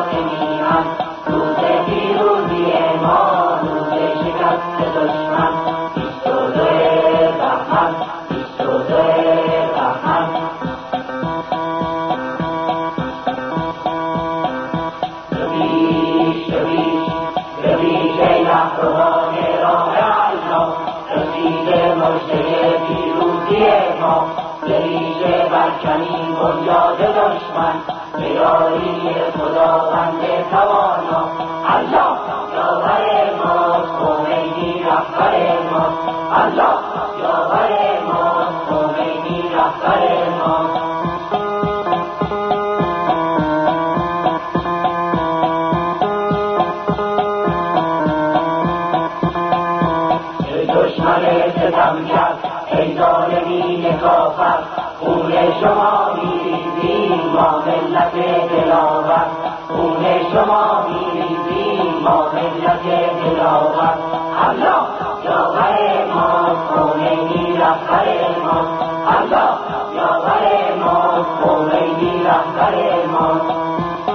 نجات میهن، روز پیروزی ما، روز شکست دشمن. 22 بهمن، 22 بهمن. رویش ای رهروان راه الله، رسید مژده پیروزی ما. رویش برکنی بنیاد دشمن، به یاری خداوند توانا. الله یاور ماست، خمینی رهبر ماست. الله یاور ماست، خمینی رهبر ماست. دشمن ستمگر ای ظالمین کافر، خون شما میریزیم ما ملت دلاور. خون شما میریزیم ما ملت دلاور. الله یاور ماست، خمینی رهبر ماست. الله یاور ماست، خمینی رهبر ماست.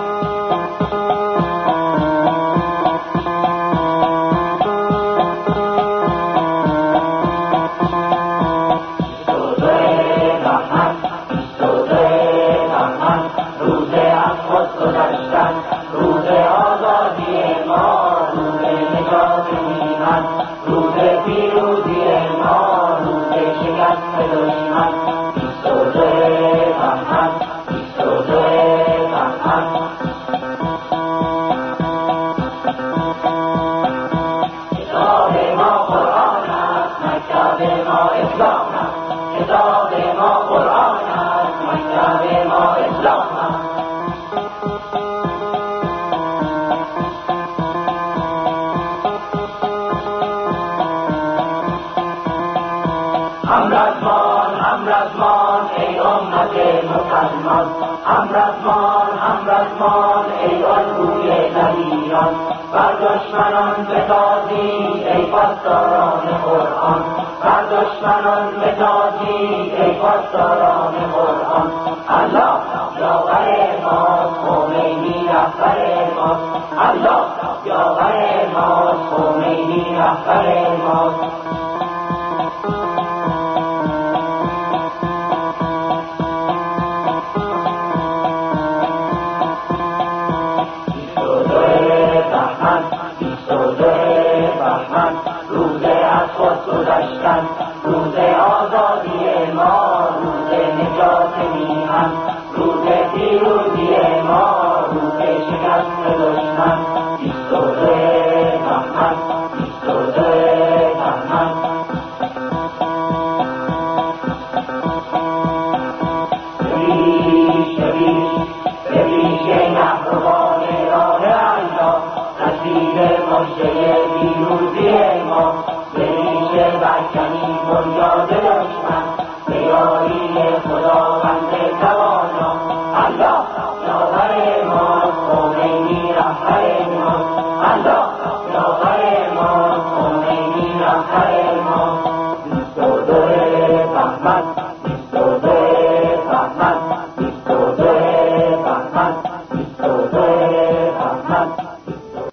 روز آزادی ما، روز نجات میهن، روز پیروزی ما، روز شکست دشمن. 22 بهمن، 22 بهمن. کتاب ما قرآن است، مکتب ما اسلام است. کتاب ما قرآن است، مکتب ما اسلام است. همرزمان ای امت مسلمان، همرزمان ای الگوی دلیران. بر دشمنان بتازید ای پاسداران قرآن، بر دشمنان بتازید ای پاسداران قرآن. الله یاور ماست، خمینی رهبر ماست. الله یاور ماست، خمینی رهبر ماست. روز از خود گذشتن، روز آزادی ما، روز نجات میهن، روز پیروزی ما، روز شکست دشمن. 22 بهمن، 22 بهمن. رویش رهروان راه الله، رسید مژده پیروزی ما. رویش برکنی بنیاد دشمن، به یاری خداوند توانا. الله یاور ماست، خمینی رهبر ماست. الله یاور ماست، خمینی رهبر ماست. 22 بهمن.